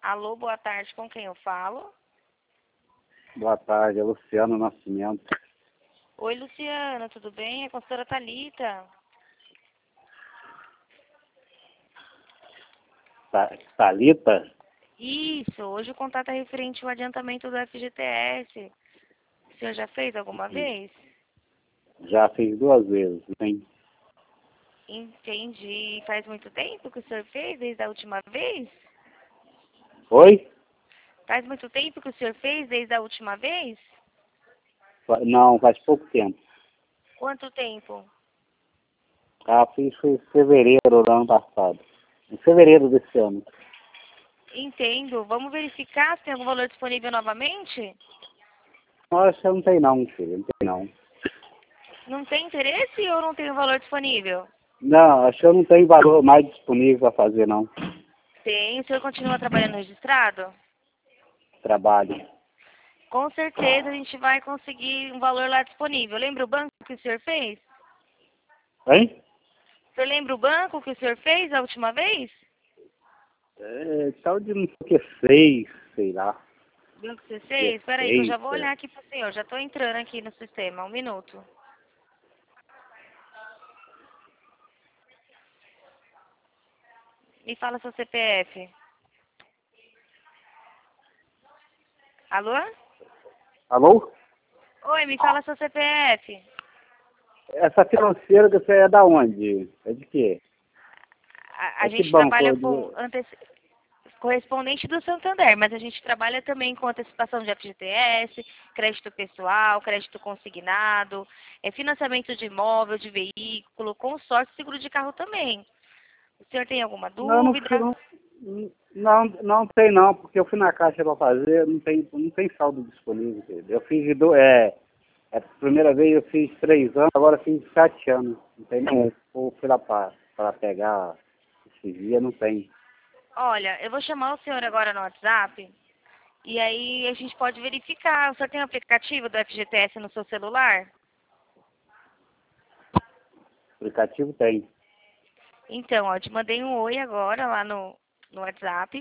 Alô, boa tarde, com quem eu falo? Boa tarde, é Luciano Nascimento. Oi, Luciana, tudo bem? É com a senhora Thalita. Thalita? Isso, hoje o contato é referente ao adiantamento do FGTS. O senhor já fez alguma vez? Já fiz 2 vezes, hein? Entendi. Faz muito tempo que o senhor fez, desde a última vez? Oi? Faz muito tempo que o senhor fez, desde a última vez? Não, faz pouco tempo. Quanto tempo? Fiz foi em fevereiro do ano passado. Em fevereiro desse ano. Entendo. Vamos verificar se tem algum valor disponível novamente? Nossa, não tem não, filho, não tem não. Não tem interesse ou não tem o valor disponível? Não, acho que eu não tenho valor mais disponível para fazer, não. Tem. O senhor continua trabalhando registrado? Trabalho. Com certeza a gente vai conseguir um valor lá disponível. Lembra o banco que o senhor fez? Hein? O senhor lembra o banco que o senhor fez a última vez? Tal de não sei o que, 6, sei lá. Banco Dia C6? Espera aí que eu 6, já vou olhar aqui para o senhor. Já estou entrando aqui no sistema. Um minuto. Me fala seu CPF. Alô? Alô? Oi, me fala seu CPF. Essa financeira que você é da onde? É de quê? A É que gente banco? trabalha com correspondente do Santander, mas a gente trabalha também com antecipação de FGTS, crédito pessoal, crédito consignado, financiamento de imóvel, de veículo, consórcio, seguro de carro também. O senhor tem alguma Não, dúvida? não tem não, porque eu fui na caixa para fazer, não tem saldo disponível. Entendeu? Eu fiz a primeira vez eu fiz 3 anos, agora fiz 7 anos. Não tem nem. Eu fui lá para pegar esse dia, não tem. Olha, eu vou chamar o senhor agora no WhatsApp e aí a gente pode verificar. O senhor tem o aplicativo do FGTS no seu celular? Aplicativo tem. Então, ó, eu te mandei um oi agora lá no WhatsApp.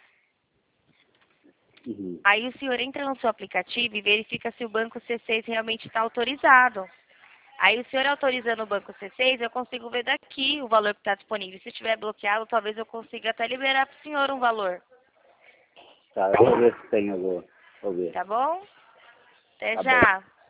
Uhum. Aí o senhor entra no seu aplicativo e verifica se o banco C6 realmente está autorizado. Aí o senhor autorizando o banco C6, eu consigo ver daqui o valor que está disponível. Se estiver bloqueado, talvez eu consiga até liberar para o senhor um valor. Tá, eu vou ver se tem, eu vou ver. Tá bom? Até Tá bom. já.